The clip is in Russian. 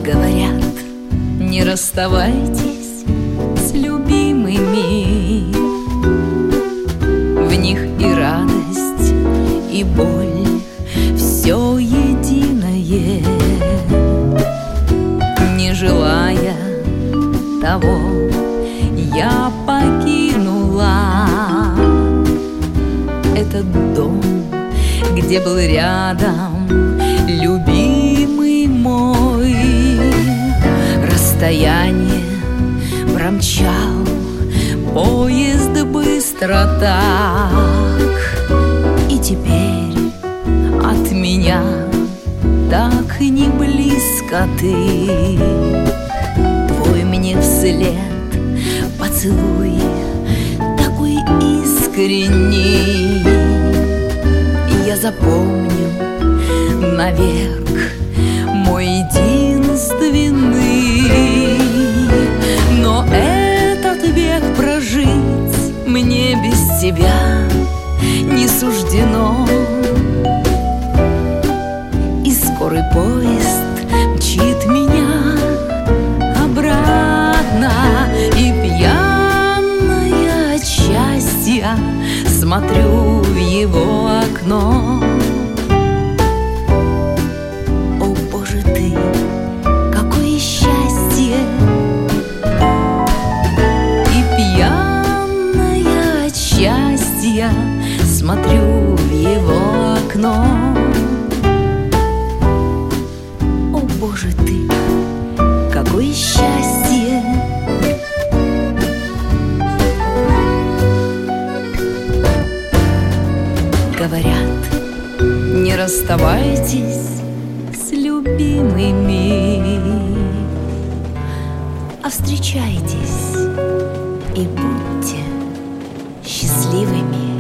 Говорят, не расставайтесь с любимыми. В них и радость, и боль, все единое. Не желая того, я покинула этот дом, где был рядом любимый мой. Расстояние промчал поезд быстро так, и теперь от меня так не близко ты. Твой мне вслед поцелуй такой искренний, я запомню навек мой единственный. Но этот век прожить мне без тебя не суждено. И скорый поезд мчит меня обратно, и пьяная от счастья смотрю в его окно. О, Боже, ты, какое счастье! И пьяная от счастья смотрю в его окно. О, Боже, ты, какое счастье! Говорят, не расставайтесь с любимыми, а встречайтесь и будьте счастливыми.